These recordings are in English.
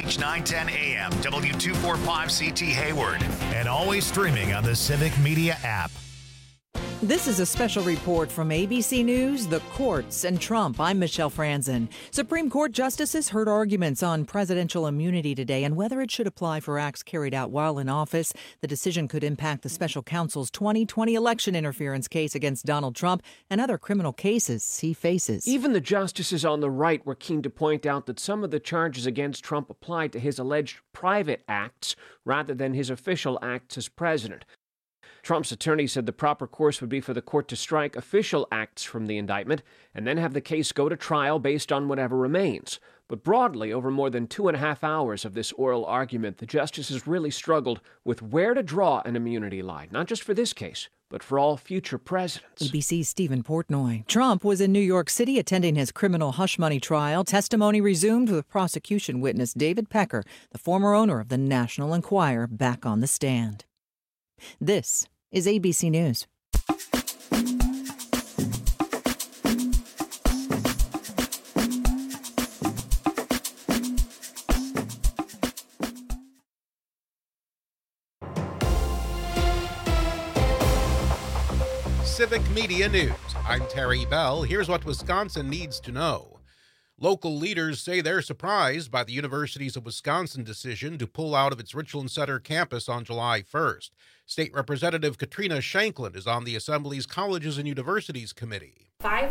News 910 AM, W245CT Hayward, and always streaming on the Civic Media app. This is a special report from ABC News, the courts, and Trump. I'm Michelle Franzen. Supreme Court justices heard arguments on presidential immunity today and whether it should apply for acts carried out while in office. The decision could impact the special counsel's 2020 election interference case against Donald Trump and other criminal cases he faces. Even the justices on the right were keen to point out that some of the charges against Trump applied to his alleged private acts rather than his official acts as president. Trump's attorney said the proper course would be for the court to strike official acts from the indictment and then have the case go to trial based on whatever remains. But broadly, over more than 2.5 hours of this oral argument, the justices really struggled with where to draw an immunity line, not just for this case, but for all future presidents. ABC's Stephen Portnoy. Trump was in New York City attending his criminal hush money trial. Testimony resumed with prosecution witness David Pecker, the former owner of the National Enquirer, back on the stand. This is ABC News. Civic Media News. I'm Terry Bell. Here's what Wisconsin needs to know. Local leaders say they're surprised by the Universities of Wisconsin decision to pull out of its Richland Center campus on July 1st. State Representative Katrina Shanklin is on the Assembly's Colleges and Universities Committee. Five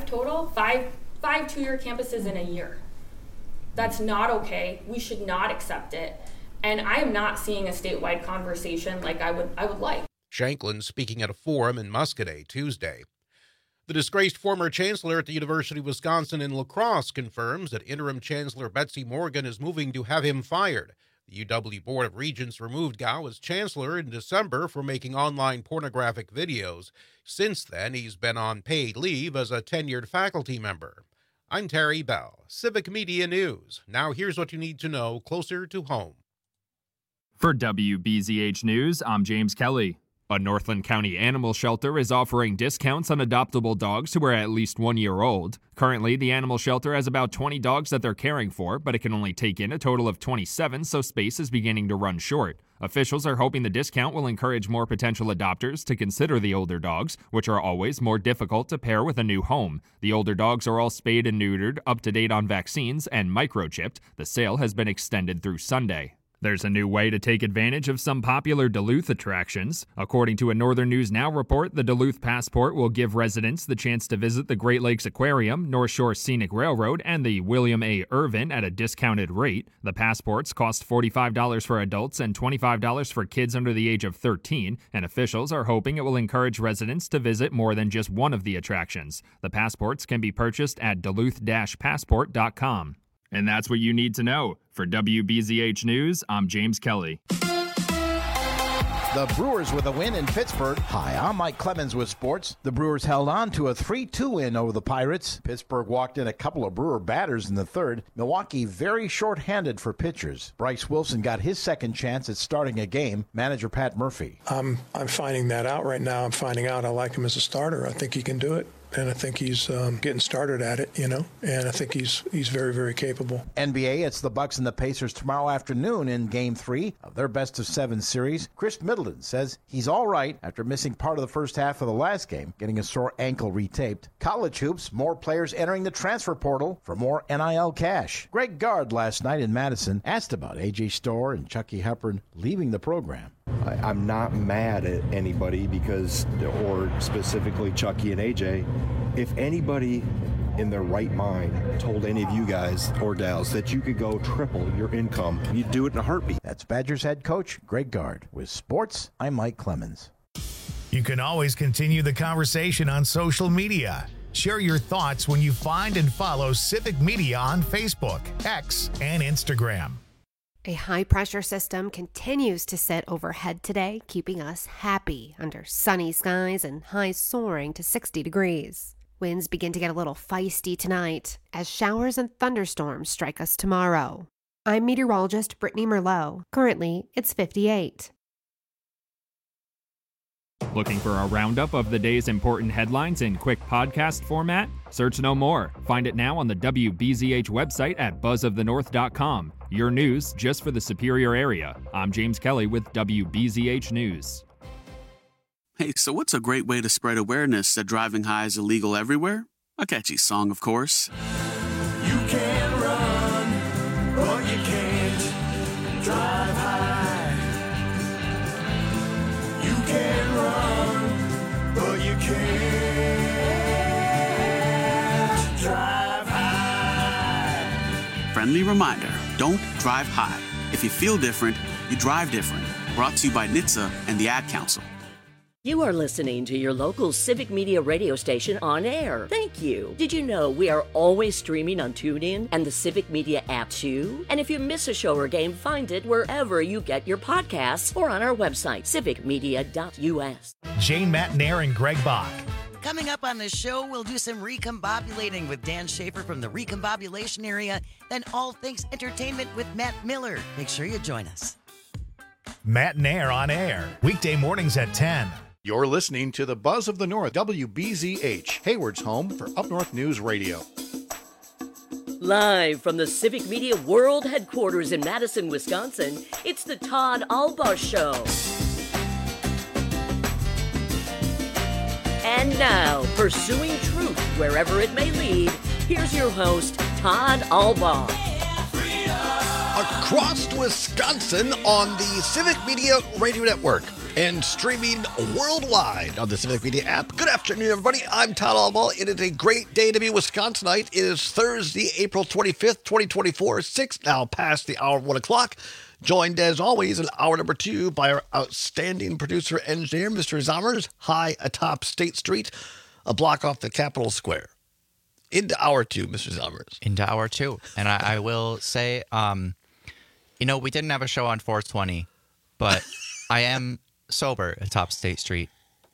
two-year campuses in a year. That's not okay. We should not accept it. And I am not seeing a statewide conversation like I would like. Shanklin speaking at a forum in Muscoda Tuesday. The disgraced former chancellor at the University of Wisconsin in La Crosse confirms that interim Chancellor Betsy Morgan is moving to have him fired. The UW Board of Regents removed Gao as chancellor in December for making online pornographic videos. Since then, he's been on paid leave as a tenured faculty member. I'm Terry Bell, Civic Media News. Now here's what you need to know closer to home. For WBZH News, I'm James Kelly. A Northland County animal shelter is offering discounts on adoptable dogs who are at least 1 year old. Currently, the animal shelter has about 20 dogs that they're caring for, but it can only take in a total of 27, so space is beginning to run short. Officials are hoping the discount will encourage more potential adopters to consider the older dogs, which are always more difficult to pair with a new home. The older dogs are all spayed and neutered, up to date on vaccines, and microchipped. The sale has been extended through Sunday. There's a new way to take advantage of some popular Duluth attractions. According to a Northern News Now report, the Duluth Passport will give residents the chance to visit the Great Lakes Aquarium, North Shore Scenic Railroad, and the William A. Irvin at a discounted rate. The passports cost $45 for adults and $25 for kids under the age of 13, and officials are hoping it will encourage residents to visit more than just one of the attractions. The passports can be purchased at duluth-passport.com. And that's what you need to know. For WBZH News, I'm James Kelly. The Brewers with a win in Pittsburgh. Hi, I'm Mike Clemens with sports. The Brewers held on to a 3-2 win over the Pirates. Pittsburgh walked in a couple of Brewer batters in the third. Milwaukee very short-handed for pitchers. Bryce Wilson got his second chance at starting a game. Manager Pat Murphy. I'm finding that out right now. I'm finding out I like him as a starter. I think he can do it. And I think he's getting started at it, and I think he's very, very capable. NBA, it's the Bucks and the Pacers tomorrow afternoon in Game 3 of their best-of-7 series. Chris Middleton says he's all right after missing part of the first half of the last game, getting a sore ankle retaped. College hoops, more players entering the transfer portal for more NIL cash. Greg Gard last night in Madison asked about A.J. Storr and Chucky Hepburn leaving the program. I'm not mad at anybody or specifically Chucky and AJ. If anybody in their right mind told any of you guys or Dallas that you could go triple your income, you'd do it in a heartbeat. That's Badgers head coach Greg Gard. With sports, I'm Mike Clemens. You can always continue the conversation on social media. Share your thoughts when you find and follow Civic Media on Facebook, X, and Instagram. A high-pressure system continues to sit overhead today, keeping us happy under sunny skies and highs soaring to 60 degrees. Winds begin to get a little feisty tonight as showers and thunderstorms strike us tomorrow. I'm meteorologist Brittany Merlot. Currently, it's 58. Looking for a roundup of the day's important headlines in quick podcast format? Search no more. Find it now on the WBZH website at buzzofthenorth.com. Your news just for the Superior area. I'm James Kelly with WBZH News. Hey, so what's a great way to spread awareness that driving high is illegal everywhere? A catchy song, of course. You can run, but you can't drive high. You can run, but you can't drive high. Friendly reminder, don't drive high. If you feel different, you drive different. Brought to you by NHTSA and the Ad Council. You are listening to your local Civic Media radio station on air. Thank you. Did you know we are always streaming on TuneIn and the Civic Media app too? And if you miss a show or game, find it wherever you get your podcasts or on our website, civicmedia.us. Jane Matnair and Greg Bach. Coming up on the show, we'll do some recombobulating with Dan Schaefer from the Recombobulation Area, then all things entertainment with Matt Miller. Make sure you join us. Matt Nair on air, weekday mornings at 10. You're listening to the Buzz of the North, WBZH, Hayward's home for Up North News Radio. Live from the Civic Media World Headquarters in Madison, Wisconsin, it's the Todd Albaugh Show. And now, pursuing truth wherever it may lead, here's your host, Todd Albaugh. Across Wisconsin on the Civic Media Radio Network and streaming worldwide on the Civic Media app. Good afternoon, everybody. I'm Todd Albaugh. It is a great day to be Wisconsinite. It is Thursday, April 25th, 2024, 6 now past the hour of 1 o'clock. Joined, as always, in hour number 2 by our outstanding producer engineer, Mr. Zommers, high atop State Street, a block off the Capitol Square. Into hour 2, Mr. Zommers. Into hour 2. And I will say, we didn't have a show on 420, but I am sober atop State Street.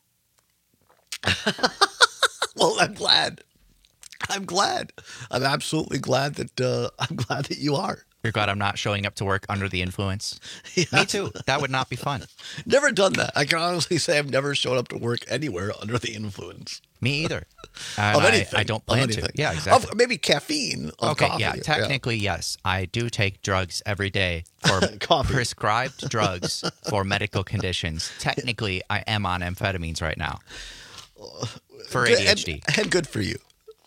Well, I'm glad. I'm absolutely glad that you are. You're glad I'm not showing up to work under the influence? Yeah. Me too. That would not be fun. Never done that. I can honestly say I've never shown up to work anywhere under the influence. Me either. Of anything. I don't plan to. Yeah, exactly. Maybe caffeine. Okay, coffee. Yeah. Technically, yes. I do take drugs every day for prescribed drugs for medical conditions. Technically, I am on amphetamines right now for ADHD. And good for you.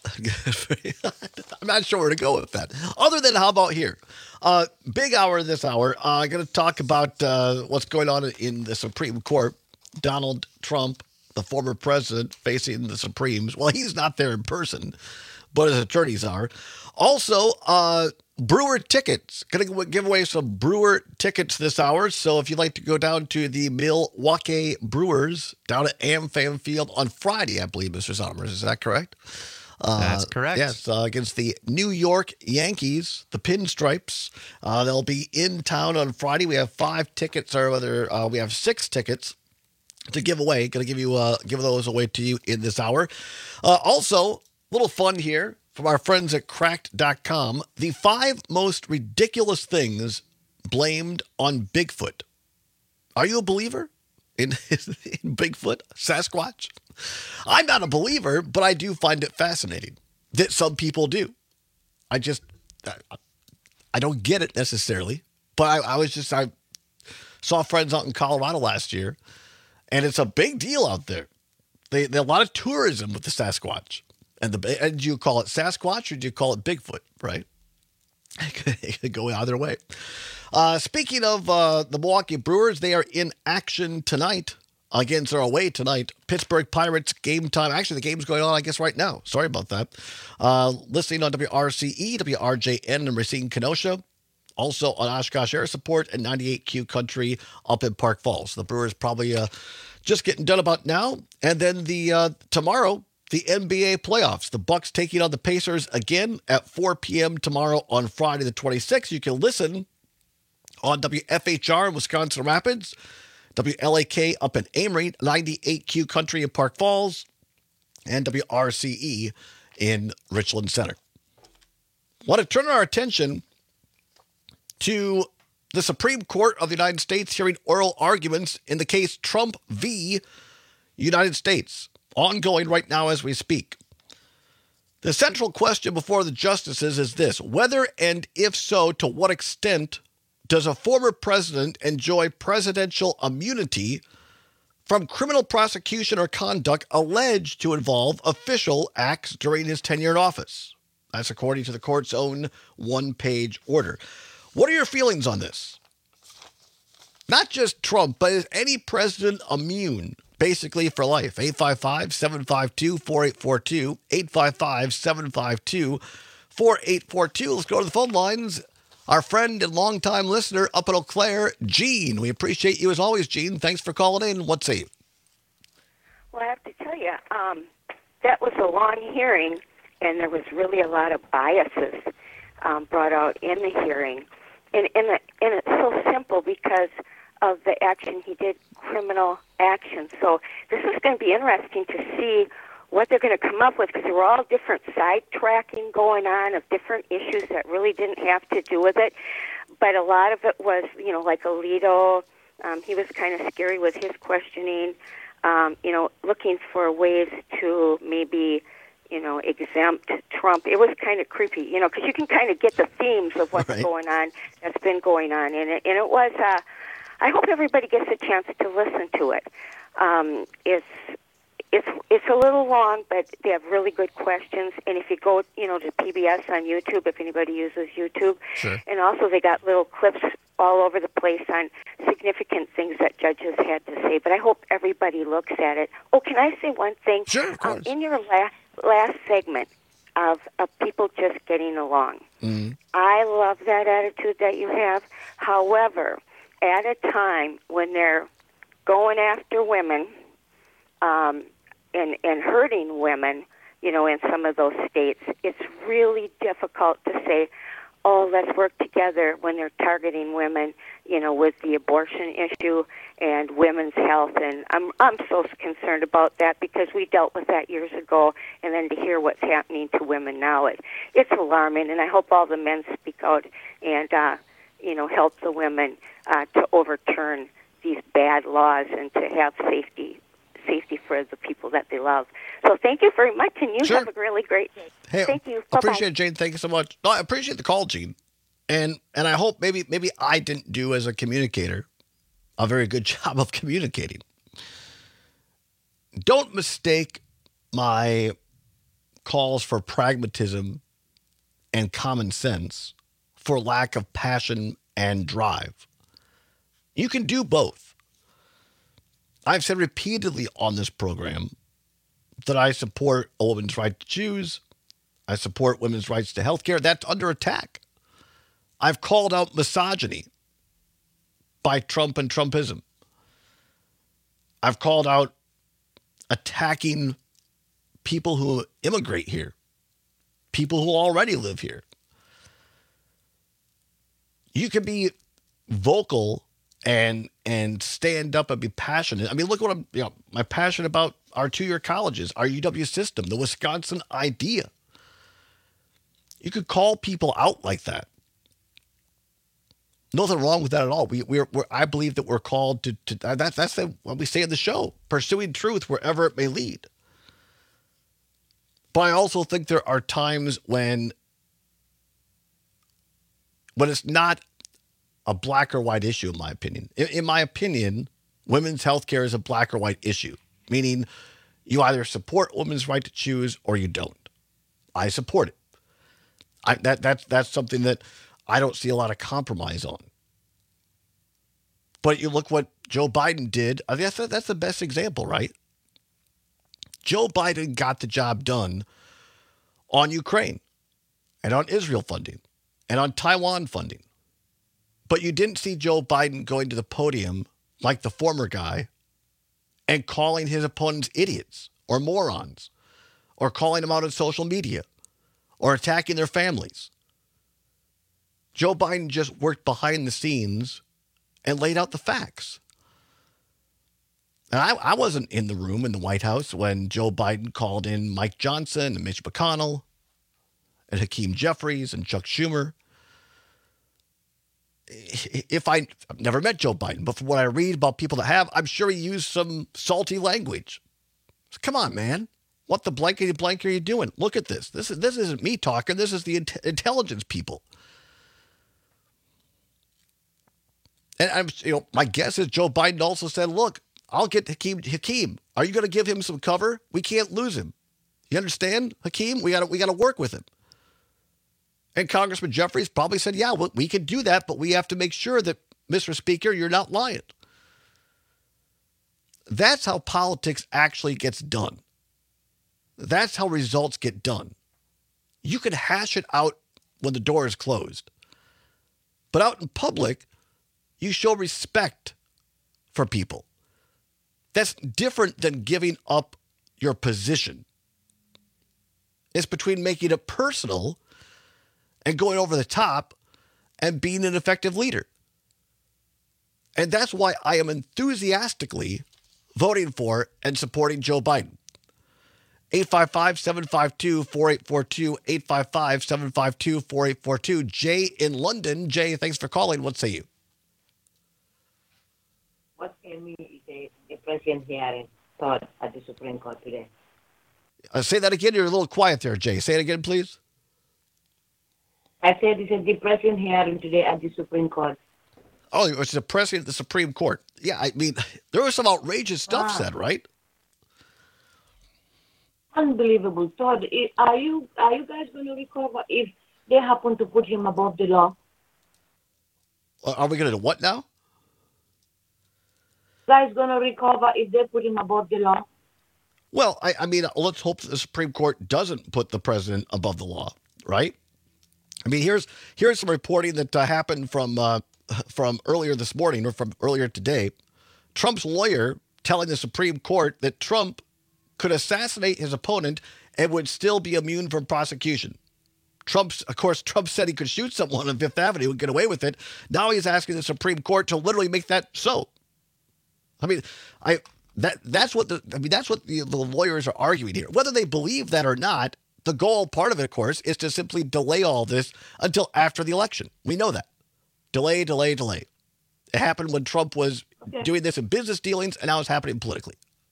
I'm not sure where to go with that. Other than, how about here? Big hour this hour. I'm going to talk about what's going on in the Supreme Court. Donald Trump, the former president, facing the Supremes. Well, he's not there in person, but his attorneys are. Also, Brewer tickets. Going to give away some Brewer tickets this hour. So if you'd like to go down to the Milwaukee Brewers down at AmFam Field on Friday, I believe, Mr. Sommers. Is that correct? That's correct. Yes, against the New York Yankees, the Pinstripes. They'll be in town on Friday. We have 5 tickets, or rather, we have 6 tickets to give away. Going to give those away to you in this hour. Also, a little fun here from our friends at Cracked.com. The 5 most ridiculous things blamed on Bigfoot. Are you a believer in Bigfoot, Sasquatch? I'm not a believer, but I do find it fascinating that some people do. I don't get it necessarily, but I saw friends out in Colorado last year, and it's a big deal out there. They a lot of tourism with the Sasquatch. And do you call it Sasquatch or do you call it Bigfoot, right? It could go either way. Speaking of the Milwaukee Brewers, they are in action tonight. Against or away tonight, Pittsburgh Pirates game time. Actually, the game's going on, I guess, right now. Sorry about that. Listening on WRCE, WRJN in Racine, Kenosha. Also on Oshkosh Air Support and 98Q Country up in Park Falls. The Brewers probably just getting done about now. And then tomorrow, the NBA playoffs. The Bucks taking on the Pacers again at 4 p.m. tomorrow on Friday the 26th. You can listen on WFHR in Wisconsin Rapids, WLAK up in Amory, 98Q Country in Park Falls, and WRCE in Richland Center. Want to turn our attention to the Supreme Court of the United States hearing oral arguments in the case Trump v. United States, ongoing right now as we speak. The central question before the justices is this: whether and if so, to what extent does a former president enjoy presidential immunity from criminal prosecution or conduct alleged to involve official acts during his tenure in office? That's according to the court's own one-page order. What are your feelings on this? Not just Trump, but is any president immune basically for life? 855-752-4842, 855-752-4842. Let's go to the phone lines. Our friend and longtime listener up in Eau Claire, Gene. We appreciate you as always, Gene. Thanks for calling in. What say you? Well, I have to tell you, that was a long hearing, and there was really a lot of biases brought out in the hearing. And it's so simple because of the action he did, criminal action. So this is going to be interesting to see what they're going to come up with, because there were all different sidetracking going on of different issues that really didn't have to do with it. But a lot of it was, like Alito, he was kind of scary with his questioning, looking for ways to maybe, exempt Trump. It was kind of creepy, because you can kind of get the themes of what's going on, that's been going on in it. And it was, I hope everybody gets a chance to listen to it. It's a little long, but they have really good questions. And if you go, to PBS on YouTube, if anybody uses YouTube, sure. And also they got little clips all over the place on significant things that judges had to say. But I hope everybody looks at it. Oh, can I say one thing? Sure, of course. In your last segment of people just getting along, I love that attitude that you have. However, at a time when they're going after women, and hurting women, in some of those states, it's really difficult to say, oh, let's work together when they're targeting women, with the abortion issue and women's health. And I'm so concerned about that, because we dealt with that years ago, and then to hear what's happening to women now, it's alarming. And I hope all the men speak out and, help the women to overturn these bad laws and to have safety for the people that they love. So thank you very much, and you have a really great day. Hey, thank you. Bye-bye. Appreciate it, Jane. Thank you so much. No, I appreciate the call, Gene. And I hope maybe I didn't do, as a communicator, a very good job of communicating. Don't mistake my calls for pragmatism and common sense for lack of passion and drive. You can do both. I've said repeatedly on this program that I support a woman's right to choose. I support women's rights to health care. That's under attack. I've called out misogyny by Trump and Trumpism. I've called out attacking people who immigrate here, people who already live here. You can be vocal and stand up and be passionate. I mean, look what my passion about our two-year colleges, our UW system, the Wisconsin idea. You could call people out like that. Nothing wrong with that at all. I believe that we're called to that's what we say in the show, pursuing truth wherever it may lead. But I also think there are times when it's not a black or white issue, in my opinion. In my opinion, women's health care is a black or white issue, meaning you either support women's right to choose or you don't. I support it. That's something that I don't see a lot of compromise on. But you look what Joe Biden did. I guess that's the best example, right? Joe Biden got the job done on Ukraine and on Israel funding and on Taiwan funding. But you didn't see Joe Biden going to the podium like the former guy and calling his opponents idiots or morons or calling them out on social media or attacking their families. Joe Biden just worked behind the scenes and laid out the facts. And I wasn't in the room in the White House when Joe Biden called in Mike Johnson and Mitch McConnell and Hakeem Jeffries and Chuck Schumer. I've never met Joe Biden, but from what I read about people that have, I'm sure he used some salty language Come on, man. What the blankety blank are you doing? Look at this. This isn't me talking. This is the intelligence people. And my guess is Joe Biden also said, look, I'll get Hakeem. Are you going to give him some cover? We can't lose him. You understand, Hakeem? We got to work with him. And Congressman Jeffries probably said, yeah, we can do that, but we have to make sure that, Mr. Speaker, you're not lying. That's how politics actually gets done. That's how results get done. You can hash it out when the door is closed. But out in public, you show respect for people. That's different than giving up your position. It's between making it personal and going over the top and being an effective leader. And that's why I am enthusiastically voting for and supporting Joe Biden. 855-752-4842, 855-752-4842. Jay in London. Jay, thanks for calling. What say you? What can me is a president hearing thought at the Supreme Court today? Say that again. You're a little quiet there, Jay. Say it again, please. I said it's a depressing hearing today at the Supreme Court. Oh, it's depressing at the Supreme Court. Yeah, I mean, there was some outrageous stuff said, right? Unbelievable. Todd, are you guys going to recover if they happen to put him above the law? Are we going to do what now? Guys going to recover if they put him above the law? Well, I mean, let's hope the Supreme Court doesn't put the president above the law, right? I mean, here's some reporting that happened from earlier this morning or from earlier today. Trump's lawyer telling the Supreme Court that Trump could assassinate his opponent and would still be immune from prosecution. Trump said he could shoot someone on Fifth Avenue and get away with it. Now he's asking the Supreme Court to literally make that so. I mean, that's what the lawyers are arguing here. Whether they believe that or not, the goal, part of it, of course, is to simply delay all this until after the election. We know that. Delay. It happened when Trump was doing this in business dealings, and now it's happening politically.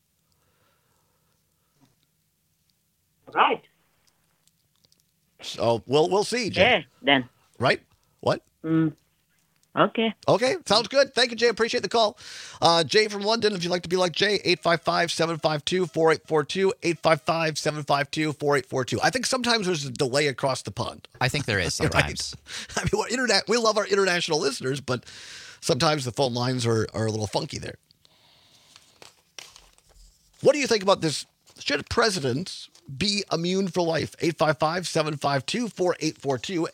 Right. So we'll see, Jay. Yeah, then. Right? What? Okay. Okay, sounds good. Thank you, Jay. Appreciate the call. Jay from London, if you'd like to be like Jay, 855-752-4842, 855-752-4842. I think sometimes there's a delay across the pond. I think there is sometimes. Right? I mean, we love our international listeners, but sometimes the phone lines are a little funky there. What do you think about this? Should presidents be immune for life? 855-752-4842,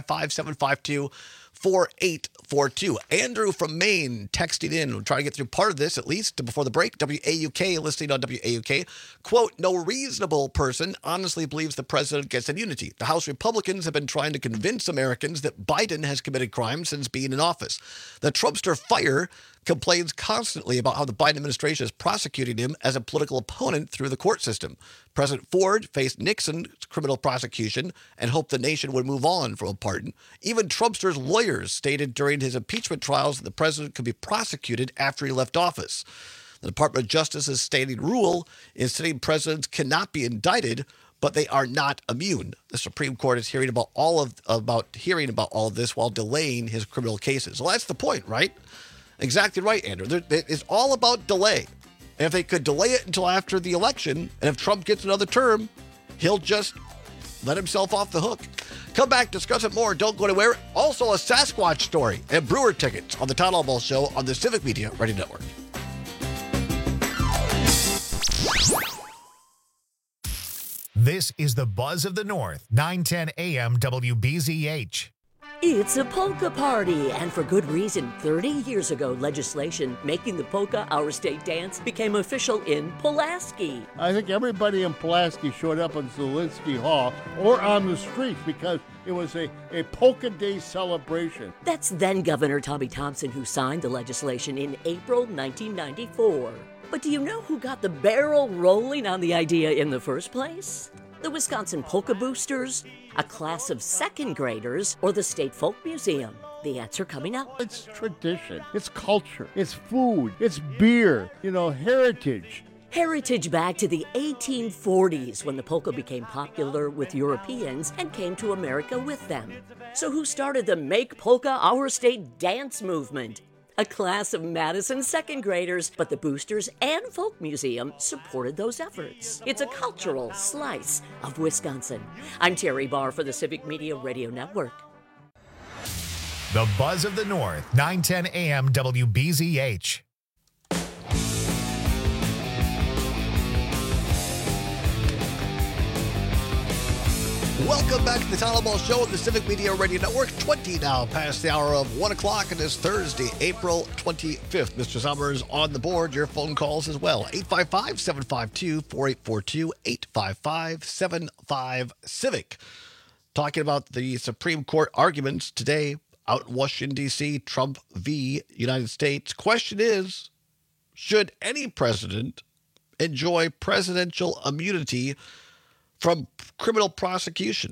855-752-4842. Andrew from Maine texting in. We'll try to get through part of this at least before the break. WAUK, listening on WAUK. Quote, no reasonable person honestly believes the president gets immunity. The House Republicans have been trying to convince Americans that Biden has committed crimes since being in office. The Trumpster Fire complains constantly about how the Biden administration is prosecuting him as a political opponent through the court system. President Ford faced Nixon's criminal prosecution and hoped the nation would move on from a pardon. Even Trumpster's lawyers stated during his impeachment trials that the president could be prosecuted after he left office. The Department of Justice's standing rule is saying presidents cannot be indicted, but they are not immune. The Supreme Court is hearing about all of this while delaying his criminal cases. Well, that's the point, right? Exactly right, Andrew. It's all about delay. And if they could delay it until after the election, and if Trump gets another term, he'll just let himself off the hook. Come back, discuss it more. Don't go anywhere. Also, a Sasquatch story and Brewer tickets on the Todd Albaugh Show on the Civic Media Radio Network. This is the Buzz of the North, 910 AM WBZH. It's a polka party, and for good reason. 30 years ago, legislation making the polka our state dance became official in Pulaski. I think everybody in Pulaski showed up in Zielinski Hall or on the streets because it was a polka day celebration. That's then Governor Tommy Thompson who signed the legislation in April 1994. But do you know who got the barrel rolling on the idea in the first place? The Wisconsin Polka Boosters, a class of second graders, or the State Folk Museum? The answer coming up. It's tradition, it's culture, it's food, it's beer, heritage. Heritage back to the 1840s when the polka became popular with Europeans and came to America with them. So who started the Make Polka Our State dance movement? A class of Madison second graders, but the Boosters and Folk Museum supported those efforts. It's a cultural slice of Wisconsin. I'm Terry Barr for the Civic Media Radio Network. The Buzz of the North, 910 AM WBZH. Welcome back to the Tyler Ball Show of the Civic Media Radio Network. 20 now past the hour of 1 o'clock on this Thursday, April 25th. Mr. Summers on the board. Your phone calls as well. 855-752-4842, 855-75-CIVIC. Talking about the Supreme Court arguments today out in Washington, D.C., Trump v. United States. Question is, should any president enjoy presidential immunity from criminal prosecution?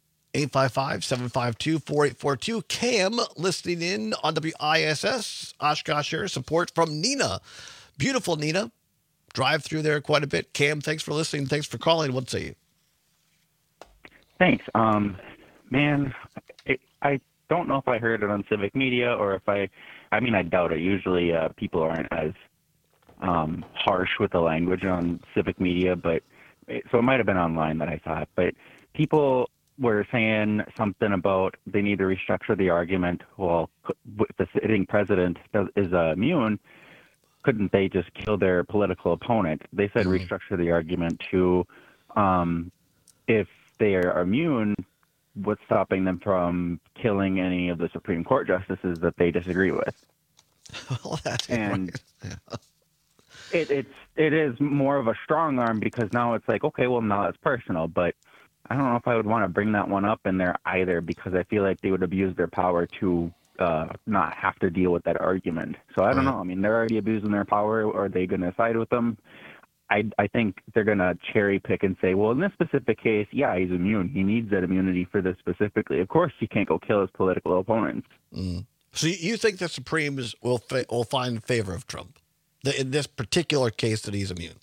855-752-4842. Cam listening in on WISS. Oshkosh here. Support from Nina. Beautiful Nina. Drive through there quite a bit. Cam, thanks for listening. Thanks for calling. What say you? Thanks. Man, I don't know if I heard it on Civic Media or if I doubt it. Usually people aren't as harsh with the language on Civic Media, but so it might have been online that I saw it, but people were saying something about they need to restructure the argument. Well, if the sitting president is immune, couldn't they just kill their political opponent? They said restructure the argument to if they are immune, what's stopping them from killing any of the Supreme Court justices that they disagree with? Well, that's and right. It is more of a strong arm because now it's like, okay, well, now it's personal, but I don't know if I would want to bring that one up in there either because I feel like they would abuse their power to not have to deal with that argument. So I don't know. I mean, they're already abusing their power. Are they going to side with them? I think they're going to cherry pick and say, well, in this specific case, yeah, he's immune. He needs that immunity for this specifically. Of course, you can't go kill his political opponents. So you think the Supremes will find favor of Trump in this particular case that he's immune?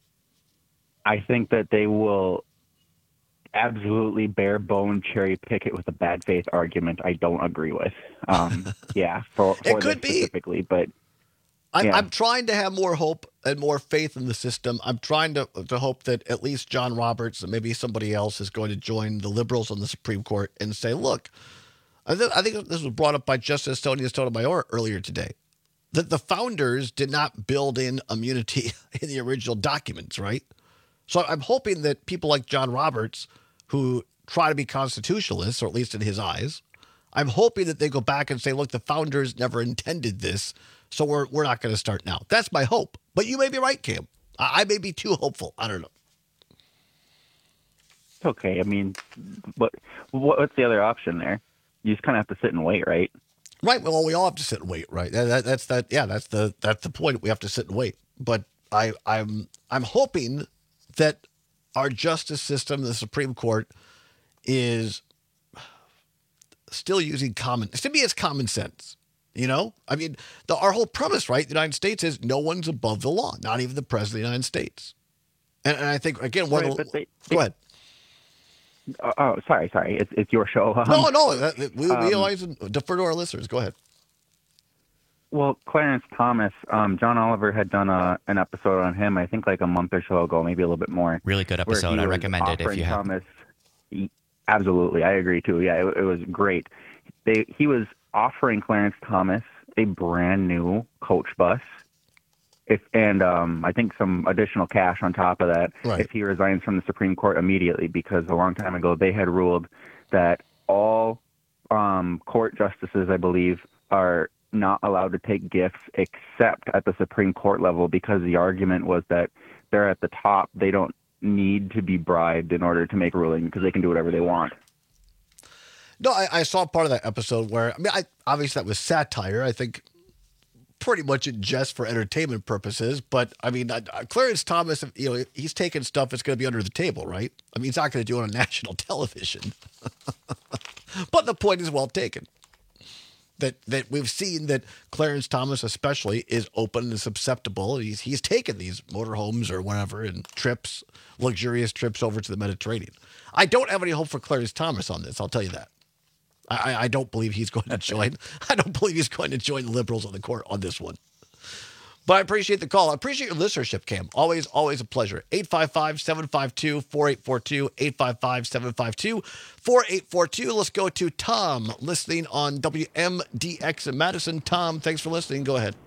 I think that they will absolutely bare bone cherry pick it with a bad faith argument I don't agree with. Yeah, for it could be specifically, but I'm trying to have more hope and more faith in the system. I'm trying to hope that at least John Roberts and maybe somebody else is going to join the liberals on the Supreme Court and say, look, I think this was brought up by Justice Sonia Sotomayor earlier today, that the founders did not build in immunity in the original documents, right? So I'm hoping that people like John Roberts, who try to be constitutionalists, or at least in his eyes, I'm hoping that they go back and say, look, the founders never intended this, so we're not going to start now. That's my hope. But you may be right, Cam. I may be too hopeful. I don't know. Okay. I mean, what's the other option there? You just kind of have to sit and wait, right? Right. Well, we all have to sit and wait, right? That's the point. We have to sit and wait. But I'm hoping that our justice system, the Supreme Court, is still using common sense. You know, I mean, our whole premise, right? The United States is no one's above the law, not even the president of the United States. And I think, again, go ahead. Oh, sorry. It's your show. No. We always defer to our listeners. Go ahead. Well, Clarence Thomas, John Oliver had done an episode on him, I think like a month or so ago, maybe a little bit more. Really good episode. I recommend it if you have. Thomas, absolutely. I agree too. Yeah, it was great. He was offering Clarence Thomas a brand new coach bus, and I think some additional cash on top of that if he resigns from the Supreme Court immediately, because a long time ago they had ruled that all court justices, I believe, are not allowed to take gifts except at the Supreme Court level, because the argument was that they're at the top. They don't need to be bribed in order to make a ruling because they can do whatever they want. No, I saw part of that episode where, obviously that was satire, I think pretty much in jest for entertainment purposes. But, Clarence Thomas, he's taking stuff that's going to be under the table, right? He's not going to do it on national television. But the point is well taken. that we've seen that Clarence Thomas especially is open and susceptible. He's taken these motorhomes or whatever and trips, luxurious trips over to the Mediterranean. I don't have any hope for Clarence Thomas on this. I'll tell you that. I don't believe he's going to join. I don't believe he's going to join the liberals on the court on this one. But I appreciate the call. I appreciate your listenership, Cam. Always a pleasure. 855-752-4842, 855-752-4842. Let's go to Tom, listening on WMDX in Madison. Tom, thanks for listening. Go ahead.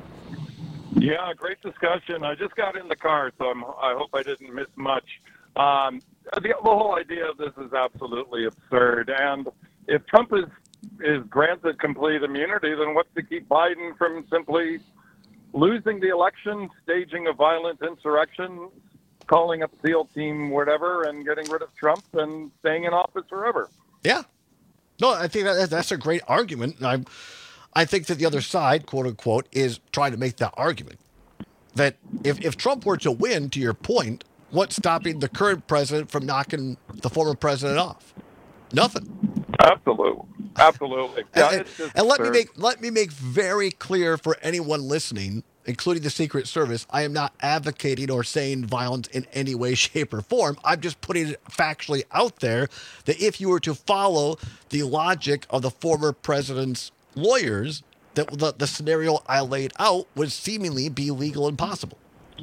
Yeah, great discussion. I just got in the car, so I hope I didn't miss much. The whole idea of this is absolutely absurd. And if Trump is granted complete immunity, then what's to keep Biden from simply losing the election, staging a violent insurrection, calling up SEAL team, whatever, and getting rid of Trump and staying in office forever? Yeah. No, I think that's a great argument. I think that the other side, quote unquote, is trying to make that argument that if Trump were to win, to your point, what's stopping the current president from knocking the former president off? Nothing. Absolutely. Yeah, and let me make very clear for anyone listening, including the Secret Service, I am not advocating or saying violence in any way, shape, or form. I'm just putting it factually out there that if you were to follow the logic of the former president's lawyers, that the scenario I laid out would seemingly be legal and possible.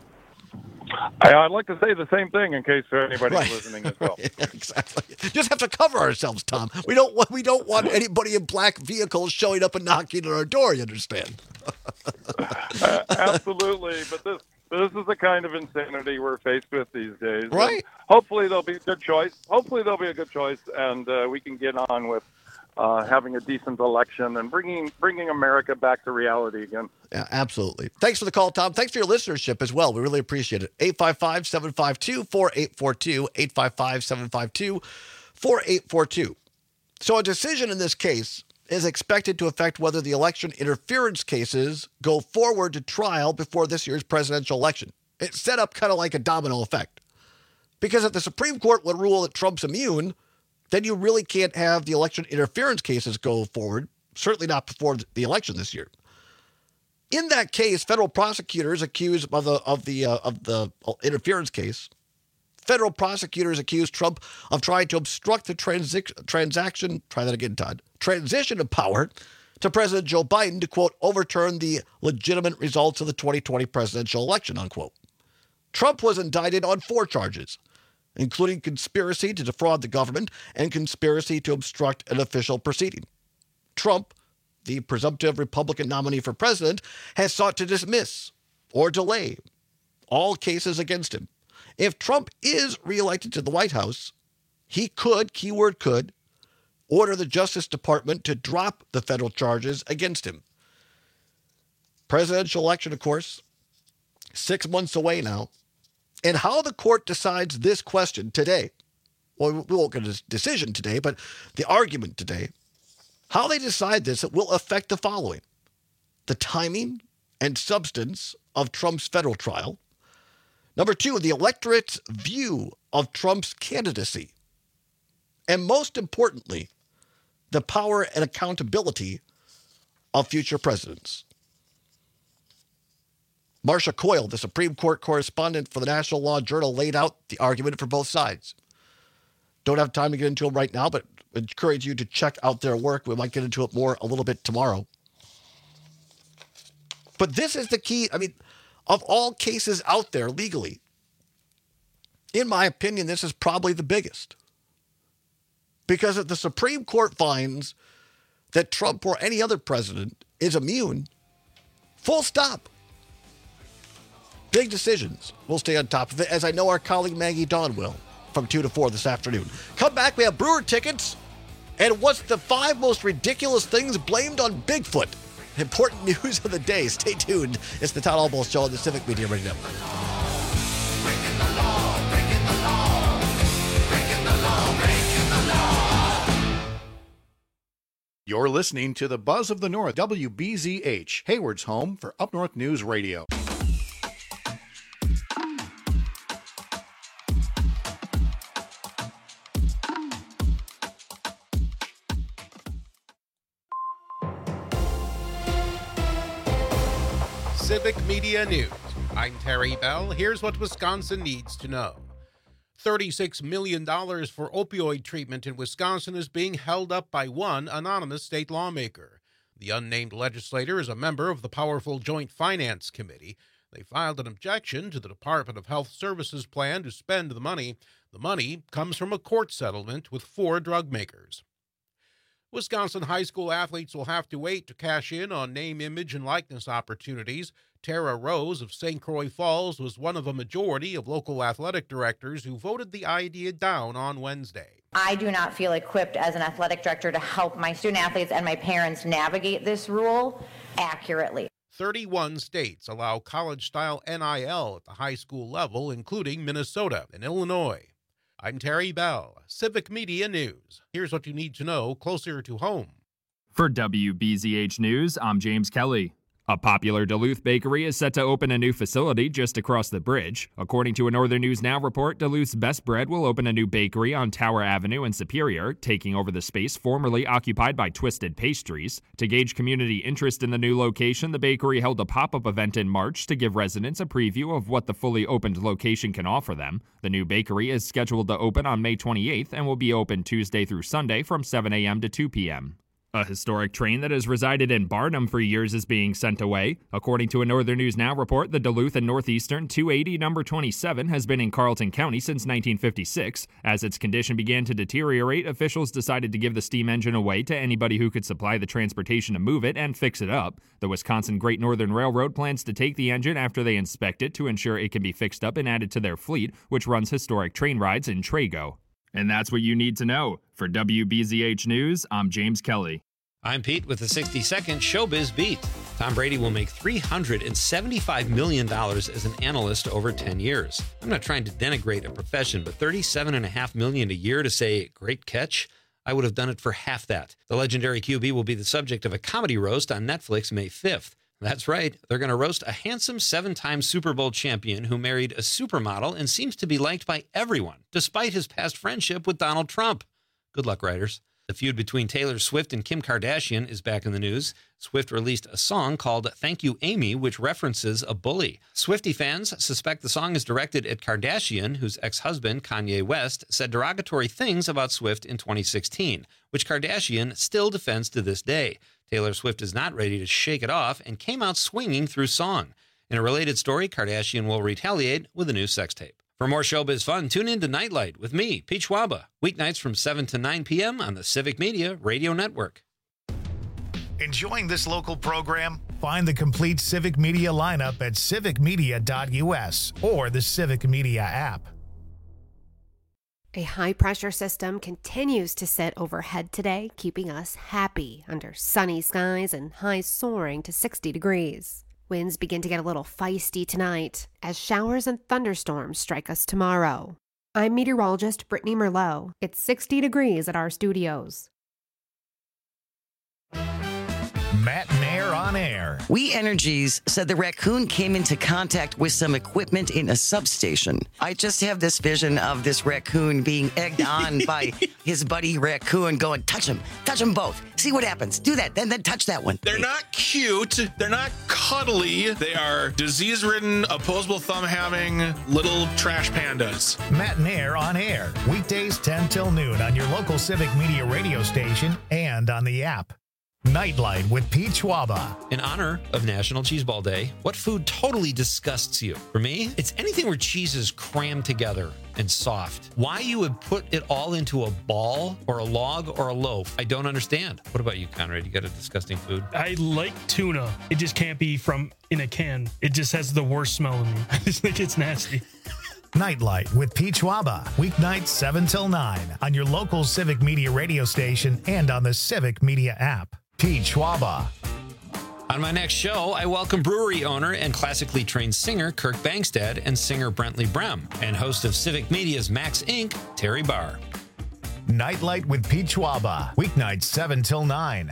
I'd like to say the same thing in case anybody's listening as well. Right. Exactly. Just have to cover ourselves, Tom. We don't want anybody in black vehicles showing up and knocking on our door. You understand? Absolutely. But this is the kind of insanity we're faced with these days. Right. And hopefully there'll be a good choice. And we can get on with having a decent election and bringing America back to reality again. Yeah, absolutely. Thanks for the call, Tom. Thanks for your listenership as well. We really appreciate it. 855-752-4842, 855-752-4842. So a decision in this case is expected to affect whether the election interference cases go forward to trial before this year's presidential election. It's set up kind of like a domino effect. Because if the Supreme Court would rule that Trump's immune, then you really can't have the election interference cases go forward, certainly not before the election this year. In that case, federal prosecutors accused of the interference case, federal prosecutors accused Trump of trying to obstruct the transition of power to President Joe Biden to, quote, overturn the legitimate results of the 2020 presidential election, unquote. Trump was indicted on 4 charges, including conspiracy to defraud the government and conspiracy to obstruct an official proceeding. Trump, the presumptive Republican nominee for president, has sought to dismiss or delay all cases against him. If Trump is reelected to the White House, he could, keyword could, order the Justice Department to drop the federal charges against him. Presidential election, of course, 6 months away now. And how the court decides this question today, well, we won't get a decision today, but the argument today, how they decide this, it will affect the following: the timing and substance of Trump's federal trial. Number 2, the electorate's view of Trump's candidacy. And most importantly, the power and accountability of future presidents. Marcia Coyle, the Supreme Court correspondent for the National Law Journal, laid out the argument for both sides. Don't have time to get into them right now, but encourage you to check out their work. We might get into it more a little bit tomorrow. But this is the key. I mean, of all cases out there legally, in my opinion, this is probably the biggest. Because if the Supreme Court finds that Trump or any other president is immune, full stop. Big decisions. We'll stay on top of it, as I know our colleague Maggie Dawn will, from 2 to 4 this afternoon. Come back, we have Brewer tickets. And what's the 5 most ridiculous things blamed on Bigfoot? Important news of the day. Stay tuned. It's the Todd Albaugh Show on the Civic Media Radio Network. You're listening to the Buzz of the North, WBZH, Hayward's home for Up North News Radio. Civic Media News. I'm Terry Bell. Here's what Wisconsin needs to know. $36 million for opioid treatment in Wisconsin is being held up by one anonymous state lawmaker. The unnamed legislator is a member of the powerful Joint Finance Committee. They filed an objection to the Department of Health Services plan to spend the money. The money comes from a court settlement with 4 drug makers. Wisconsin high school athletes will have to wait to cash in on name, image, and likeness opportunities. Tara Rose of St. Croix Falls was one of a majority of local athletic directors who voted the idea down on Wednesday. I do not feel equipped as an athletic director to help my student athletes and my parents navigate this rule accurately. 31 states allow college-style NIL at the high school level, including Minnesota and Illinois. I'm Terry Bell, Civic Media News. Here's what you need to know closer to home. For WBZH News, I'm James Kelly. A popular Duluth bakery is set to open a new facility just across the bridge. According to a Northern News Now report, Duluth's Best Bread will open a new bakery on Tower Avenue in Superior, taking over the space formerly occupied by Twisted Pastries. To gauge community interest in the new location, the bakery held a pop-up event in March to give residents a preview of what the fully opened location can offer them. The new bakery is scheduled to open on May 28th and will be open Tuesday through Sunday from 7 a.m. to 2 p.m. A historic train that has resided in Barnum for years is being sent away. According to a Northern News Now report, the Duluth and Northeastern 280 number 27 has been in Carleton County since 1956. As its condition began to deteriorate, officials decided to give the steam engine away to anybody who could supply the transportation to move it and fix it up. The Wisconsin Great Northern Railroad plans to take the engine after they inspect it to ensure it can be fixed up and added to their fleet, which runs historic train rides in Trago. And that's what you need to know. For WBZH News, I'm James Kelly. I'm Pete with the 60-second Showbiz Beat. Tom Brady will make $375 million as an analyst over 10 years. I'm not trying to denigrate a profession, but $37.5 million a year to say, great catch? I would have done it for half that. The legendary QB will be the subject of a comedy roast on Netflix May 5th. That's right, they're going to roast a handsome 7-time Super Bowl champion who married a supermodel and seems to be liked by everyone, despite his past friendship with Donald Trump. Good luck, writers. The feud between Taylor Swift and Kim Kardashian is back in the news. Swift released a song called Thank You, Amy, which references a bully. Swiftie fans suspect the song is directed at Kardashian, whose ex-husband, Kanye West, said derogatory things about Swift in 2016, which Kardashian still defends to this day. Taylor Swift is not ready to shake it off and came out swinging through song. In a related story, Kardashian will retaliate with a new sex tape. For more showbiz fun, tune in to Nightlight with me, Pete Schwaba, weeknights from 7 to 9 p.m. on the Civic Media Radio Network. Enjoying this local program? Find the complete Civic Media lineup at civicmedia.us or the Civic Media app. A high-pressure system continues to sit overhead today, keeping us happy under sunny skies and highs soaring to 60 degrees. Winds begin to get a little feisty tonight as showers and thunderstorms strike us tomorrow. I'm meteorologist Brittany Merlot. It's 60 degrees at our studios. Matt and Air on Air. We Energies said the raccoon came into contact with some equipment in a substation. I just have this vision of this raccoon being egged on by his buddy raccoon going, touch them both. See what happens. Do that, then touch that one. They're not cute. They're not cuddly. They are disease-ridden, opposable thumb-having little trash pandas. Matt and Air on Air. Weekdays 10 till noon on your local Civic Media radio station and on the app. Nightlight with Pete Schwaba. In honor of National Cheeseball Day, what food totally disgusts you? For me, it's anything where cheese is crammed together and soft. Why you would put it all into a ball or a log or a loaf, I don't understand. What about you, Conrad? You got a disgusting food? I like tuna. It just can't be from in a can. It just has the worst smell in me. I just think it's nasty. Nightlight with Pete Schwaba. Weeknights 7 till 9 on your local Civic Media radio station and on the Civic Media app. Pete Schwaba. On my next show, I welcome brewery owner and classically trained singer Kirk Bangstad and singer Brentley Brem, and host of Civic Media's Max Inc., Terry Barr. Nightlight with Pete Schwaba. Weeknights 7 till 9.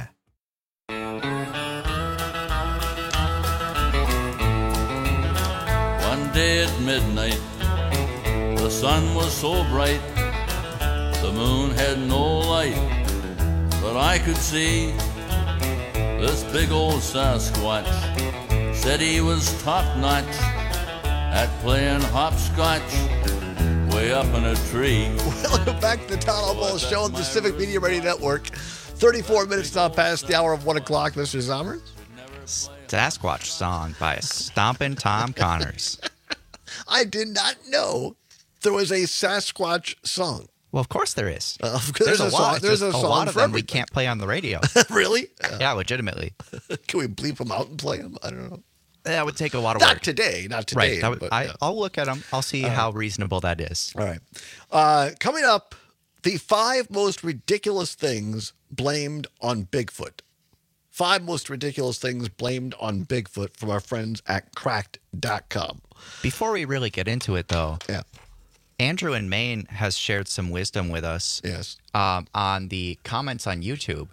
One day at midnight, the sun was so bright, the moon had no light, but I could see this big old Sasquatch said he was top-notch at playing hopscotch way up in a tree. Welcome back to the Town Hall Ball Show on the Civic Media Radio Network. 34 minutes now past the hour of 1 o'clock, Mr. Zommers. Sasquatch song by Stompin' Tom Connors. I did not know there was a Sasquatch song. Well, of course there is. There's a lot. There's a lot of them we everything. can't play on the radio. Really? Yeah, legitimately. Can we bleep them out and play them? I don't know. That would take a lot of Not work. today. Right. But, I'll look at them. I'll see how reasonable that is. All right. Coming up, the 5 most ridiculous things blamed on Bigfoot. 5 most ridiculous things blamed on Bigfoot from our friends at Cracked.com. Before we really get into it, though, yeah, Andrew in Maine has shared some wisdom with us. Yes. On the comments on YouTube.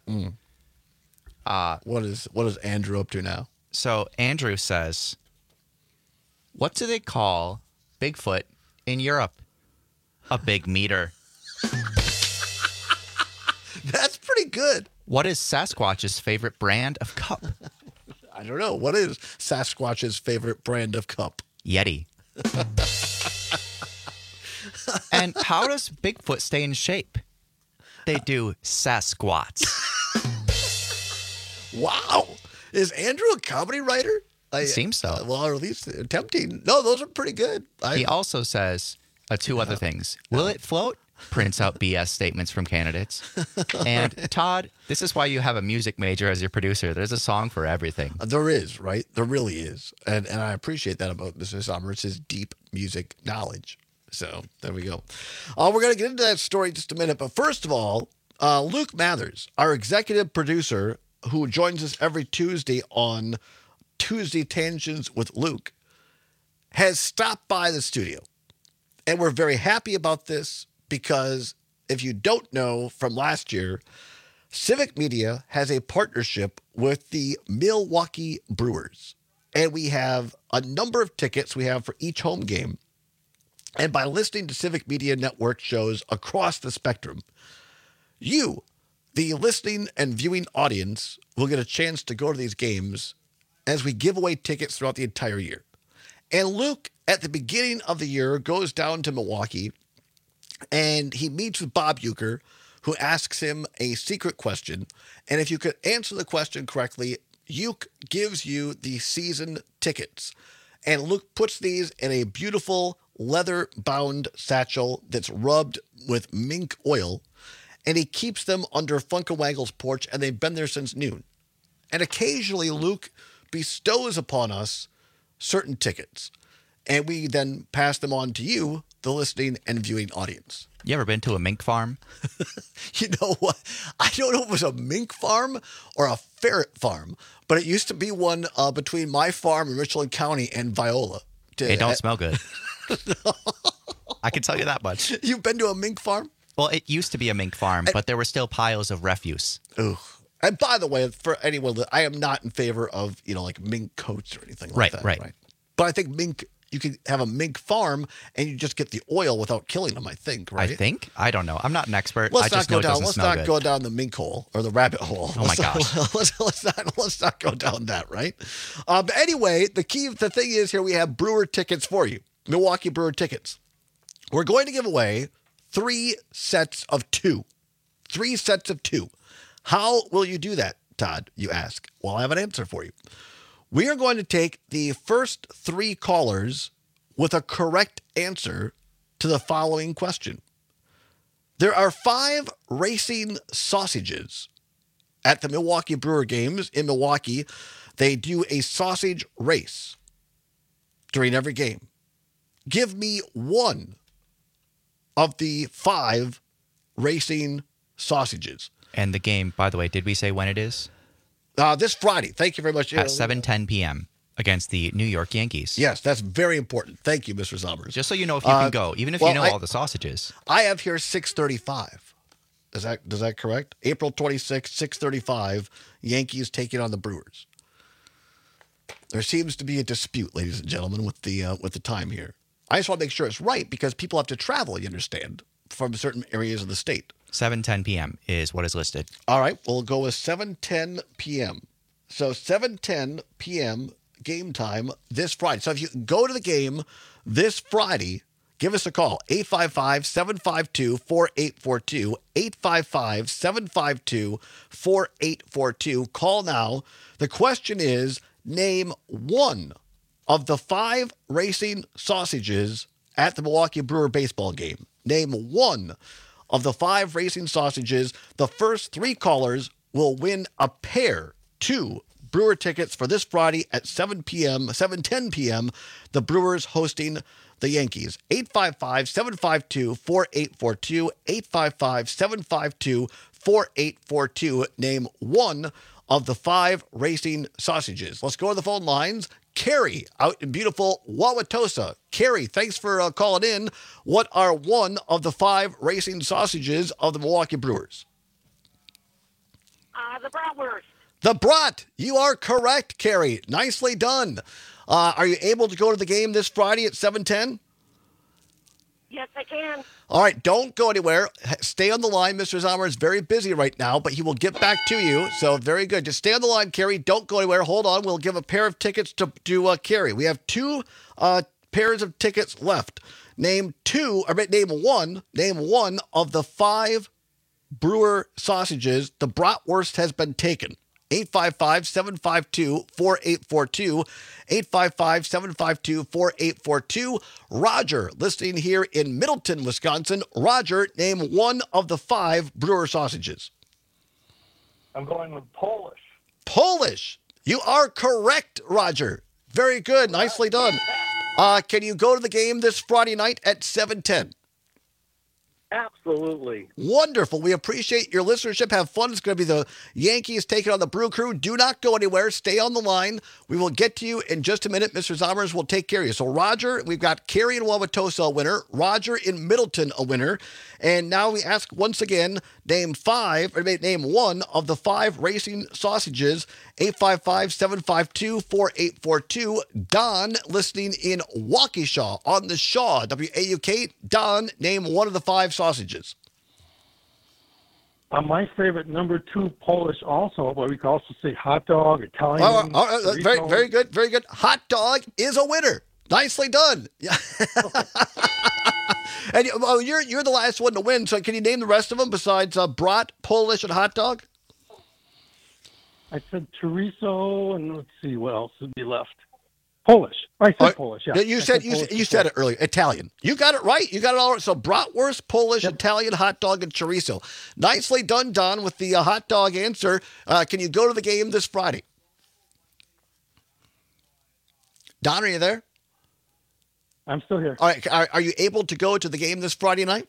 What is Andrew up to now? So Andrew says, "What do they call Bigfoot in Europe? A big meter." That's pretty good. What is Sasquatch's favorite brand of cup? I don't know. What is Sasquatch's favorite brand of cup? Yeti. And how does Bigfoot stay in shape? They do Sasquatch. Wow. Is Andrew a comedy writer? Seems so. Well, or at least tempting. No, those are pretty good. He also says 2 other things. Will it float? Prints out BS statements from candidates. And Todd, this is why you have a music major as your producer. There's a song for everything. There is, right? There really is. And I appreciate that about Mr. Summers, his deep music knowledge. So there we go. We're going to get into that story in just a minute. But first of all, Luke Mathers, our executive producer, who joins us every Tuesday on Tuesday Tangents with Luke, has stopped by the studio. And we're very happy about this because if you don't know from last year, Civic Media has a partnership with the Milwaukee Brewers. And we have a number of tickets we have for each home game. And by listening to Civic Media Network shows across the spectrum, you, the listening and viewing audience, will get a chance to go to these games as we give away tickets throughout the entire year. And Luke, at the beginning of the year, goes down to Milwaukee and he meets with Bob Uecker, who asks him a secret question. And if you could answer the question correctly, Uecker gives you the season tickets. And Luke puts these in a beautiful leather-bound satchel that's rubbed with mink oil, and he keeps them under Funkawaggle's porch, and they've been there since noon. And occasionally, Luke bestows upon us certain tickets, and we then pass them on to you, the listening and viewing audience. You ever been to a mink farm? You know what? I don't know if it was a mink farm or a ferret farm, but it used to be one between my farm in Richland County and Viola. They don't smell good. I can tell you that much. You've been to a mink farm? Well, it used to be a mink farm, but there were still piles of refuse. Ooh. And by the way, for anyone, I am not in favor of, like mink coats or anything like that. Right. But I think mink, you could have a mink farm and you just get the oil without killing them, I think, right? I think? I don't know. I'm not an expert. Let's I just know it doesn't let's smell not good. go down the mink hole or the rabbit hole. Oh my gosh. Let's not go down that, right? But anyway, the thing is here we have Brewer tickets for you. Milwaukee Brewer tickets. We're going to give away 3 sets of 2. 3 sets of 2. How will you do that, Todd, you ask? Well, I have an answer for you. We are going to take the first 3 callers with a correct answer to the following question. There are 5 racing sausages at the Milwaukee Brewer games in Milwaukee. They do a sausage race during every game. Give me one of the 5 racing sausages. And the game, by the way, did we say when it is? This Friday. Thank you very much. At 7:10 p.m. against the New York Yankees. Yes, that's very important. Thank you, Mr. Zommers. Just so you know if you can go, even if you know all the sausages. I have here 6:35. Does that correct? April 26th, 6:35, Yankees taking on the Brewers. There seems to be a dispute, ladies and gentlemen, with the time here. I just want to make sure it's right because people have to travel, you understand, from certain areas of the state. 7:10 p.m. is what is listed. All right, we'll go with 7:10 p.m. So 7:10 p.m. game time this Friday. So if you go to the game this Friday, give us a call, 855-752-4842, 855-752-4842. Call now. The question is, name one of the 5 racing sausages at the Milwaukee Brewer baseball game. Name one of the 5 racing sausages. The first 3 callers will win a pair, 2 Brewer tickets for this Friday at 7:10 p.m. The Brewers hosting the Yankees. 855-752-4842, 855-752-4842. Name one of the 5 racing sausages. Let's go to the phone lines. Carrie out in beautiful Wauwatosa. Carrie, thanks for calling in. What are one of the 5 racing sausages of the Milwaukee Brewers? The bratwurst. The brat. You are correct, Carrie. Nicely done. Are you able to go to the game this Friday at 7:10? Yes, I can. All right, don't go anywhere. Stay on the line. Mr. Zomer is very busy right now, but he will get back to you. So very good. Just stay on the line, Carrie. Don't go anywhere. Hold on. We'll give a pair of tickets to Carrie. We have 2 pairs of tickets left. Name one of the 5 Brewer sausages. The bratwurst has been taken. 855-752-4842, 855-752-4842. Roger, listening here in Middleton, Wisconsin. Roger, name one of the 5 Brewer sausages. I'm going with Polish. Polish. You are correct, Roger. Very good. Nicely done. Can you go to the game this Friday night at 7:10? Absolutely. Wonderful. We appreciate your listenership. Have fun. It's going to be the Yankees taking on the Brew Crew. Do not go anywhere. Stay on the line. We will get to you in just a minute. Mr. Zomers will take care of you. So, Roger, we've got Carrie in Wauwatosa, a winner. Roger in Middleton, a winner. And now we ask once again, name one of the 5 racing sausages. 855-752-4842. Don, listening in Waukesha on the Shaw, WAUK. Don, name one of the 5 sausages. My favorite, number 2, Polish also, but we can also say hot dog, Italian. Very good, very good. Hot dog is a winner. Nicely done. And you're the last one to win, so can you name the rest of them besides brat, Polish, and hot dog? I said chorizo, and let's see what else would be left. Polish. I said Polish. Yeah. You said it earlier. Italian. You got it right. You got it all right. So bratwurst, Polish, Italian, hot dog, and chorizo. Nicely done, Don, with the hot dog answer. Can you go to the game this Friday? Don, are you there? I'm still here. All right. Are you able to go to the game this Friday night?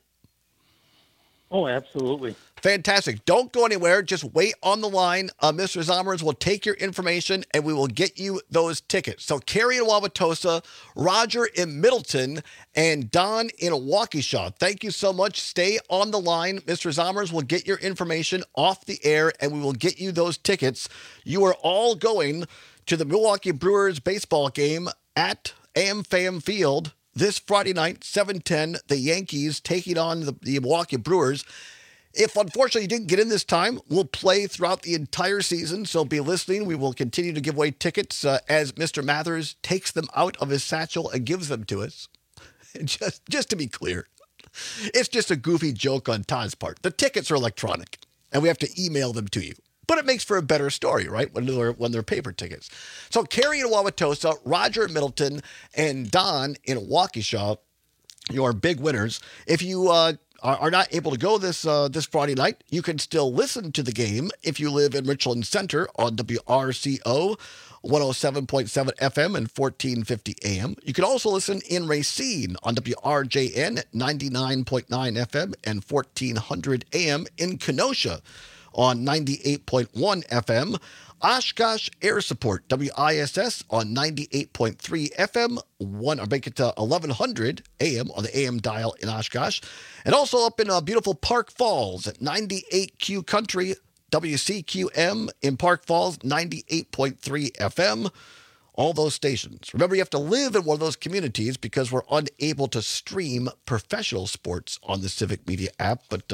Oh, absolutely. Fantastic. Don't go anywhere. Just wait on the line. Mr. Zomers will take your information, and we will get you those tickets. So Carrie in Wauwatosa, Roger in Middleton, and Don in Waukesha. Thank you so much. Stay on the line. Mr. Zomers will get your information off the air, and we will get you those tickets. You are all going to the Milwaukee Brewers baseball game at AmFam Field this Friday night, 7:10. The Yankees taking on the Milwaukee Brewers. If unfortunately you didn't get in this time, we'll play throughout the entire season, so be listening. We will continue to give away tickets as Mr. Mathers takes them out of his satchel and gives them to us. Just to be clear, it's just a goofy joke on Todd's part. The tickets are electronic, and we have to email them to you. But it makes for a better story, right, when they're paper tickets. So Carrie in Wauwatosa, Roger in Middleton, and Don in Waukesha, your big winners. If you are not able to go this Friday night, you can still listen to the game if you live in Richland Center on WRCO 107.7 FM and 1450 AM. You can also listen in Racine on WRJN at 99.9 FM and 1400 AM, in Kenosha on 98.1 FM. Oshkosh Air Support, WISS on 98.3 FM, make it 1100 AM on the AM dial in Oshkosh. And also up in beautiful Park Falls at 98Q Country, WCQM in Park Falls, 98.3 FM. All those stations. Remember, you have to live in one of those communities because we're unable to stream professional sports on the Civic Media app. But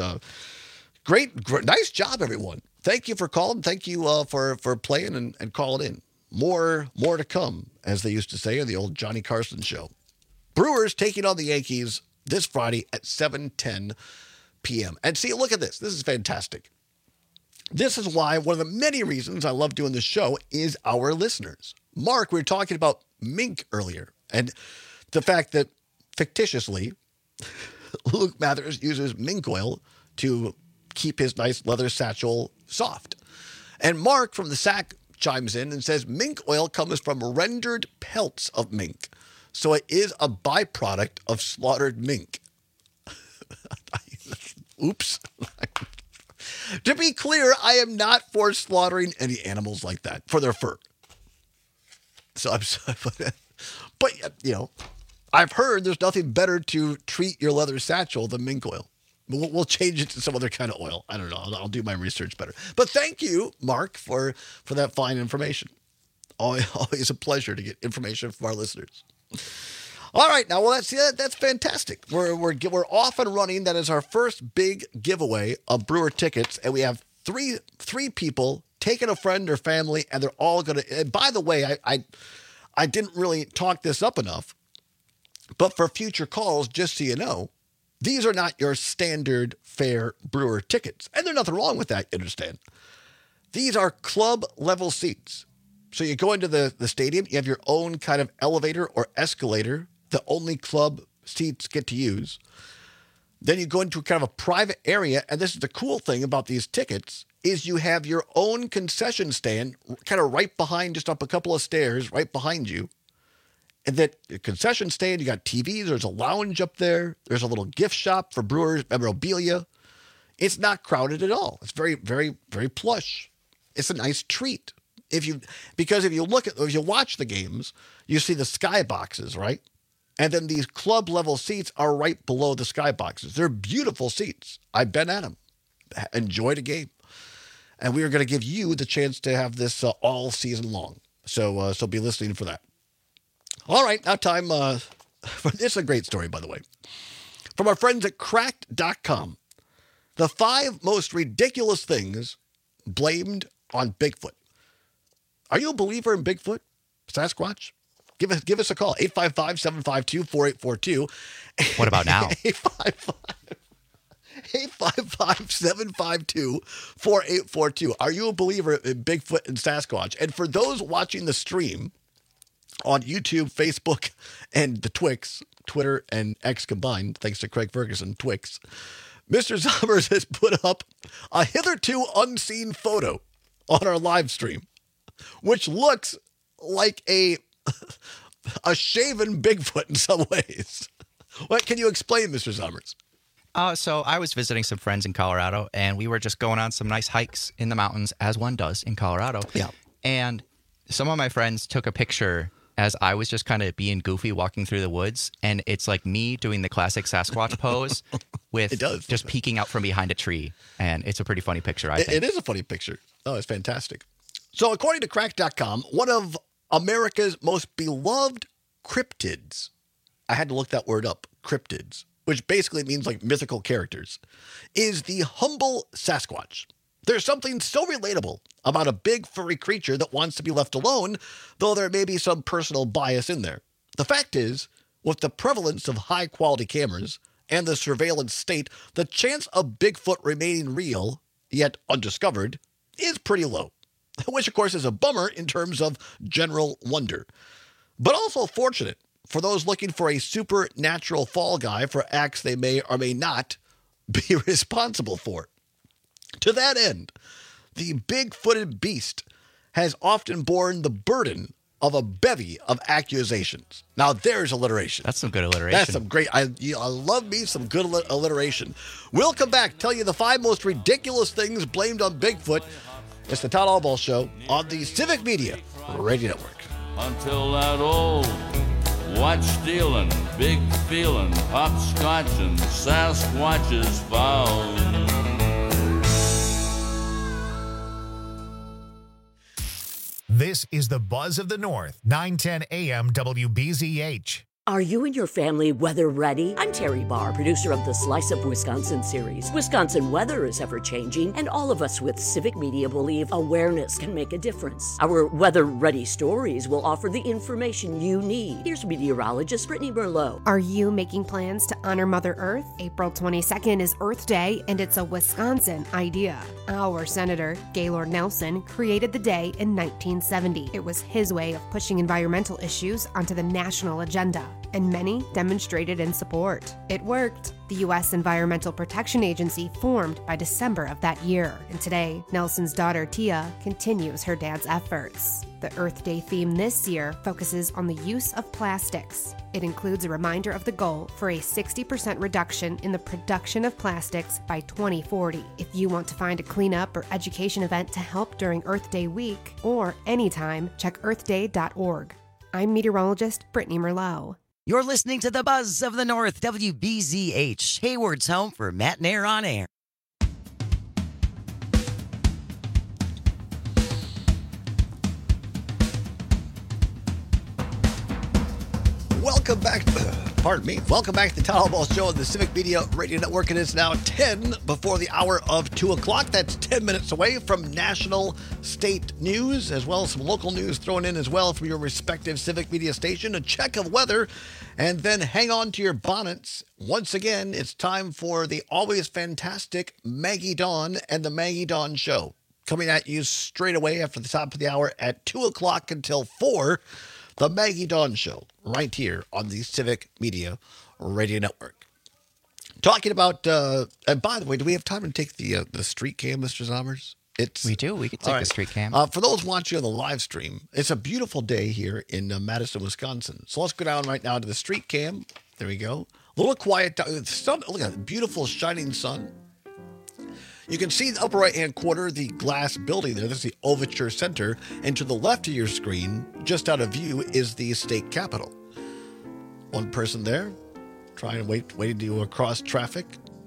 great, nice job, everyone. Thank you for calling. Thank you for playing and calling in. more to come, as they used to say in the old Johnny Carson show. Brewers taking on the Yankees this Friday at 7:10 p.m. And see, look at this. This is fantastic. This is why one of the many reasons I love doing this show is our listeners. Mark, we were talking about mink earlier, and the fact that fictitiously Luke Mathers uses mink oil to keep his nice leather satchel soft. And Mark from the Sack chimes in and says mink oil comes from rendered pelts of mink, so it is a byproduct of slaughtered mink. Oops. To be clear, I am not for slaughtering any animals like that for their fur. So I'm sorry, but you know, I've heard there's nothing better to treat your leather satchel than mink oil. We'll change it to some other kind of oil. I don't know. I'll do my research better. But thank you, Mark, for that fine information. Always a pleasure to get information from our listeners. All right, now, well, that's fantastic. We're off and running. That is our first big giveaway of Brewer tickets, and we have three people taking a friend or family, and they're all going to. And by the way, I didn't really talk this up enough, but for future calls, just so you know, these are not your standard fare Brewer tickets, and there's nothing wrong with that. You understand? These are club level seats. So you go into the stadium, you have your own kind of elevator or escalator that only club seats get to use. Then you go into kind of a private area, and this is the cool thing about these tickets, is you have your own concession stand kind of right behind, just up a couple of stairs, right behind you. And that concession stand, you got TVs, there's a lounge up there, there's a little gift shop for Brewers memorabilia. It's not crowded at all. It's very, very, very plush. It's a nice treat. Because if you watch the games, you see the sky boxes, right? And then these club level seats are right below the sky boxes. They're beautiful seats. I've been at them. Enjoyed a game. And we are going to give you the chance to have this all season long. So be listening for that. All right, now time for this is a great story, by the way. From our friends at Cracked.com. The 5 most ridiculous things blamed on Bigfoot. Are you a believer in Bigfoot? Sasquatch? Give us a call. 855-752-4842. What about now? 855-752-4842. Are you a believer in Bigfoot and Sasquatch? And for those watching the stream on YouTube, Facebook, and the Twix, Twitter and X combined, thanks to Craig Ferguson, Twix, Mr. Zommers has put up a hitherto unseen photo on our live stream, which looks like a shaven Bigfoot in some ways. What can you explain, Mr. Zommers? So I was visiting some friends in Colorado, and we were just going on some nice hikes in the mountains, as one does in Colorado. Yeah. And some of my friends took a picture as I was just kind of being goofy walking through the woods, and it's like me doing the classic Sasquatch pose with just peeking out from behind a tree. And it's a pretty funny picture, I think. It is a funny picture. Oh, it's fantastic. So according to Crack.com, one of America's most beloved cryptids, I had to look that word up, cryptids, which basically means like mythical characters, is the humble Sasquatch. There's something so relatable about a big furry creature that wants to be left alone, though there may be some personal bias in there. The fact is, with the prevalence of high-quality cameras and the surveillance state, the chance of Bigfoot remaining real, yet undiscovered, is pretty low. Which, of course, is a bummer in terms of general wonder. But also fortunate for those looking for a supernatural fall guy for acts they may or may not be responsible for. To that end, the big-footed beast has often borne the burden of a bevy of accusations. Now, there's alliteration. That's some good alliteration. That's some great. I love me some good alliteration. We'll come back, tell you the 5 most ridiculous things blamed on Bigfoot. It's the Todd Allball Show on the Civic Media Radio Network. Until that old watch stealing, big feeling, hopscotching, Sasquatch is found. This is the Buzz of the North, 910 AM WBZH. Are you and your family weather ready? I'm Terry Barr, producer of the Slice of Wisconsin series. Wisconsin weather is ever-changing, and all of us with Civic Media believe awareness can make a difference. Our weather-ready stories will offer the information you need. Here's meteorologist Brittany Merlot. Are you making plans to honor Mother Earth? April 22nd is Earth Day, and it's a Wisconsin idea. Our Senator, Gaylord Nelson, created the day in 1970. It was his way of pushing environmental issues onto the national agenda, and many demonstrated in support. It worked. The U.S. Environmental Protection Agency formed by December of that year, and today, Nelson's daughter Tia continues her dad's efforts. The Earth Day theme this year focuses on the use of plastics. It includes a reminder of the goal for a 60% reduction in the production of plastics by 2040. If you want to find a cleanup or education event to help during Earth Day week, or anytime, check earthday.org. I'm meteorologist Brittany Merlot. You're listening to the Buzz of the North, WBZH, Hayward's home for Matt and Air on Air. Welcome back. Pardon me. Welcome back to the Town Hall Show on the Civic Media Radio Network. It is now 10 before the hour of 2 o'clock. That's 10 minutes away from national state news, as well as some local news thrown in as well from your respective Civic Media station. A check of weather, and then hang on to your bonnets. Once again, it's time for the always fantastic Maggie Dawn and the Maggie Dawn Show. Coming at you straight away after the top of the hour at 2 o'clock until 4. The Maggie Dawn Show, right here on the Civic Media Radio Network. Talking about, and by the way, do we have time to take the street cam, Mr. Zommers? We do. We could take the street cam. For those watching on the live stream, it's a beautiful day here in Madison, Wisconsin. So let's go down right now to the street cam. There we go. A little quiet. The sun, look at that beautiful shining sun. You can see in the upper right-hand corner, the glass building there. That's the Overture Center. And to the left of your screen, just out of view, is the state capitol. One person there, trying to waiting to cross traffic.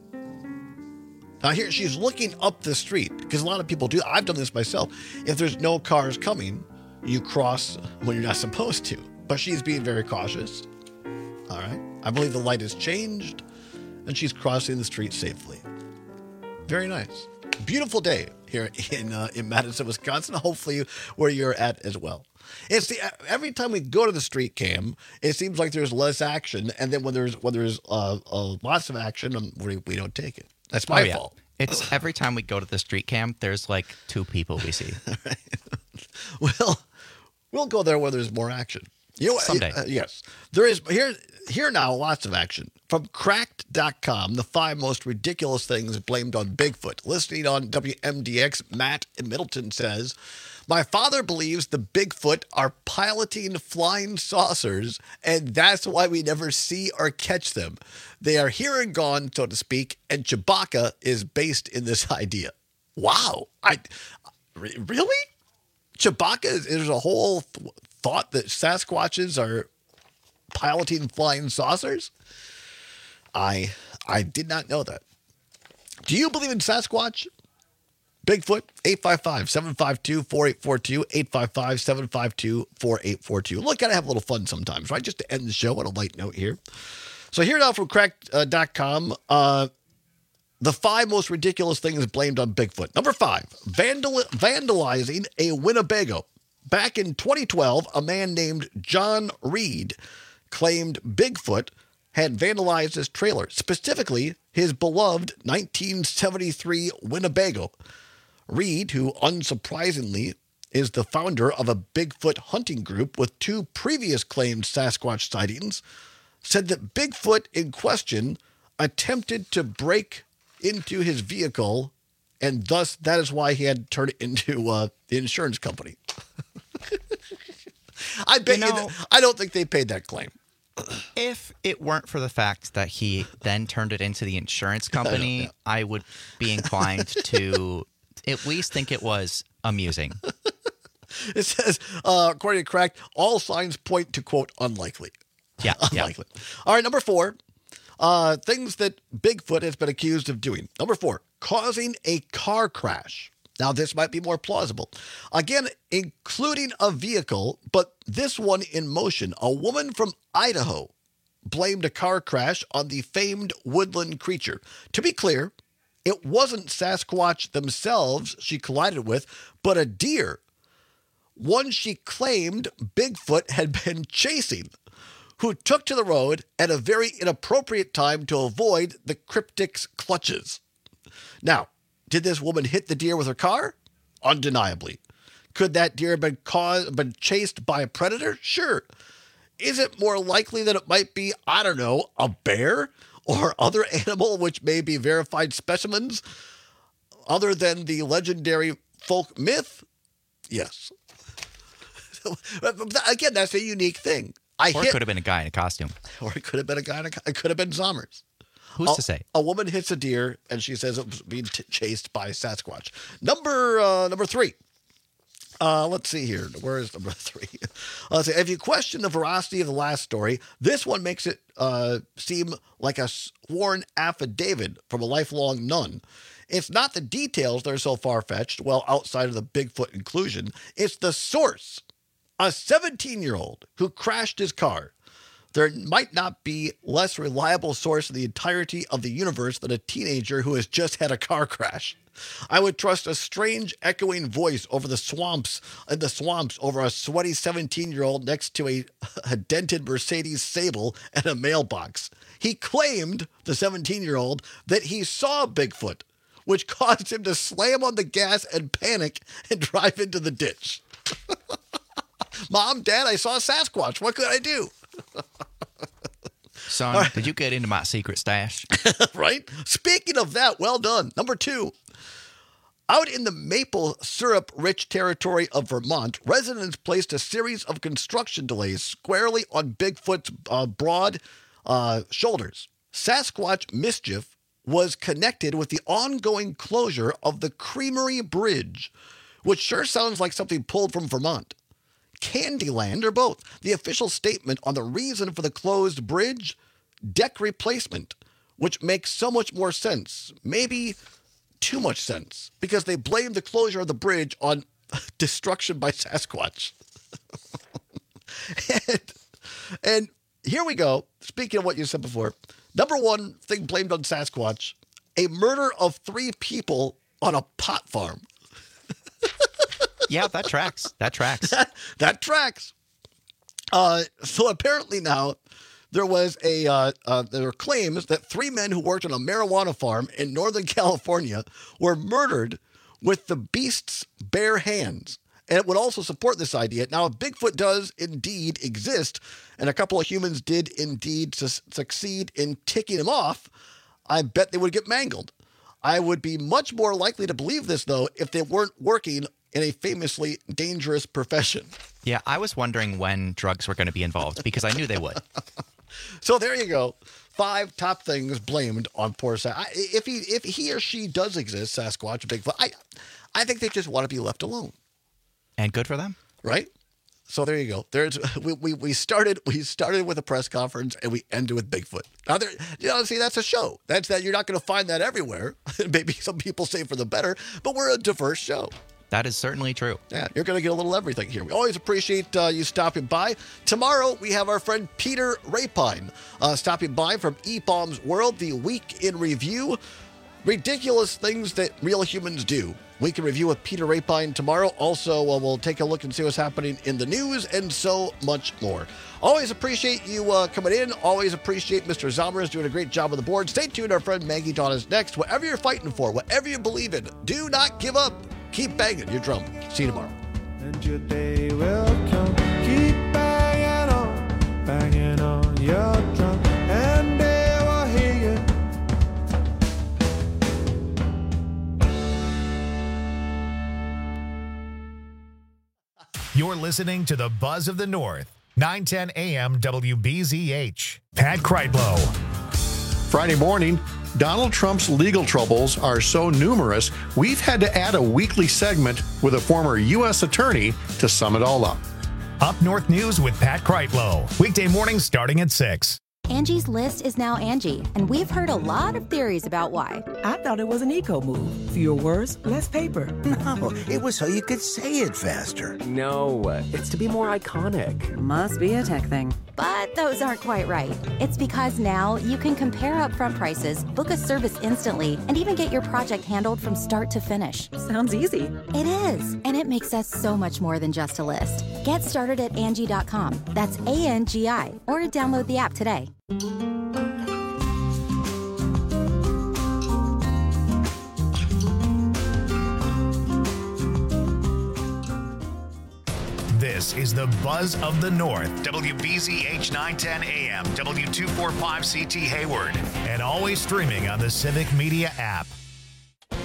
Now here, she's looking up the street, because a lot of people do. I've done this myself. If there's no cars coming, you cross when you're not supposed to. But she's being very cautious. All right. I believe the light has changed, and she's crossing the street safely. Very nice. Beautiful day here in Madison, Wisconsin. Hopefully where you're at as well. It's every time we go to the street cam, it seems like there's less action, and then when there's lots of action, we don't take it. That's my fault. It's every time we go to the street cam, there's like 2 people we see. Well, we'll go there where there's more action. You know, someday. Yes. There is here now lots of action. From Cracked.com, the 5 most ridiculous things blamed on Bigfoot. Listening on WMDX, Matt in Middleton says, my father believes the Bigfoot are piloting flying saucers, and that's why we never see or catch them. They are here and gone, so to speak, and Chewbacca is based in this idea. Wow. Really? Chewbacca, there's a whole thought that Sasquatches are piloting flying saucers? I did not know that. Do you believe in Sasquatch? Bigfoot, 855-752-4842, 855-752-4842. Look, gotta have a little fun sometimes, right? Just to end the show on a light note here. So here now from Cracked.com, the 5 most ridiculous things blamed on Bigfoot. Number 5, vandalizing a Winnebago. Back in 2012, a man named John Reed claimed Bigfoot had vandalized his trailer, specifically his beloved 1973 Winnebago. Reed, who unsurprisingly is the founder of a Bigfoot hunting group with 2 previous claimed Sasquatch sightings, said that Bigfoot in question attempted to break into his vehicle, and thus that is why he had to turn it into the insurance company. I bet I don't think they paid that claim. If it weren't for the fact that he then turned it into the insurance company, I would be inclined to at least think it was amusing. It says, according to Cracked, all signs point to, quote, unlikely. Yeah. Unlikely. Yeah. All right, number 4, things that Bigfoot has been accused of doing. Number 4, causing a car crash. Now, this might be more plausible. Again, including a vehicle, but this one in motion. A woman from Idaho blamed a car crash on the famed woodland creature. To be clear, it wasn't Sasquatch themselves she collided with, but a deer. One she claimed Bigfoot had been chasing, who took to the road at a very inappropriate time to avoid the cryptic's clutches. Now, did this woman hit the deer with her car? Undeniably. Could that deer have been chased by a predator? Sure. Is it more likely that it might be, I don't know, a bear or other animal which may be verified specimens other than the legendary folk myth? Yes. Again, that's a unique thing. It could have been a guy in a costume. Or it could have been it could have been Zommers. Who's to say? A woman hits a deer, and she says it was being chased by Sasquatch. Number 3. Let's see here. Where is number 3? Let's see. If you question the veracity of the last story, this one makes it seem like a sworn affidavit from a lifelong nun. It's not the details that are so far-fetched, well, outside of the Bigfoot inclusion. It's the source. A 17-year-old who crashed his car. There might not be less reliable source in the entirety of the universe than a teenager who has just had a car crash. I would trust a strange echoing voice over the swamps over a sweaty 17-year-old next to a dented Mercedes Sable and a mailbox. He claimed, the 17-year-old, that he saw Bigfoot, which caused him to slam on the gas and panic and drive into the ditch. Mom, Dad, I saw a Sasquatch. What could I do? Son, right. Did you get into my secret stash? Right? Speaking of that, well done. Number 2. Out in the maple syrup-rich territory of Vermont, residents placed a series of construction delays squarely on Bigfoot's broad shoulders. Sasquatch mischief was connected with the ongoing closure of the Creamery Bridge, which sure sounds like something pulled from Vermont. Candyland, or both. The official statement on the reason for the closed bridge? Deck replacement, which makes so much more sense. Maybe too much sense, because they blame the closure of the bridge on destruction by Sasquatch. and here we go. Speaking of what you said before, number 1 thing blamed on Sasquatch, a murder of 3 people on a pot farm. Yeah, that tracks. That tracks. That tracks. So apparently now there was there were claims that 3 men who worked on a marijuana farm in Northern California were murdered with the beast's bare hands. And it would also support this idea. Now, if Bigfoot does indeed exist, and a couple of humans did indeed succeed in ticking him off, I bet they would get mangled. I would be much more likely to believe this, though, if they weren't working in a famously dangerous profession. Yeah, I was wondering when drugs were going to be involved, because I knew they would. So there you go. 5 top things blamed on poor Sasquatch. If he or she does exist, Sasquatch, Bigfoot, I think they just want to be left alone. And good for them. Right? So there you go. We started with a press conference and we ended with Bigfoot. Now see, that's a show. You're not going to find that everywhere. Maybe some people say for the better, but we're a diverse show. That is certainly true. Yeah, you're going to get a little everything here. We always appreciate you stopping by. Tomorrow, we have our friend Peter Rapine stopping by from E-Bombs World, the Week in Review. Ridiculous things that real humans do. Week in Review with Peter Rapine tomorrow. Also, we'll take a look and see what's happening in the news and so much more. Always appreciate you coming in. Always appreciate Mr. Zommers doing a great job on the board. Stay tuned. Our friend Maggie Dawn is next. Whatever you're fighting for, whatever you believe in, do not give up. Keep banging your drum. See you tomorrow. And your day will come. Keep banging on your drum, and they will hear you. You're listening to the Buzz of the North, 910 AM WBZH. Pat Kreitlow. Friday morning, Donald Trump's legal troubles are so numerous, we've had to add a weekly segment with a former U.S. attorney to sum it all up. Up North News with Pat Kreitlow. Weekday mornings starting at 6. Angie's List is now Angie, and we've heard a lot of theories about why. I thought it was an eco move. Fewer words, less paper. No, it was so you could say it faster. No, it's to be more iconic. Must be a tech thing. But those aren't quite right. It's because now you can compare upfront prices, book a service instantly, and even get your project handled from start to finish. Sounds easy. It is, and it makes us so much more than just a list. Get started at Angie.com. That's ANGI, or download the app today. This is the Buzz of the North, WBZH 910 AM, W245CT Hayward, and always streaming on the Civic Media app.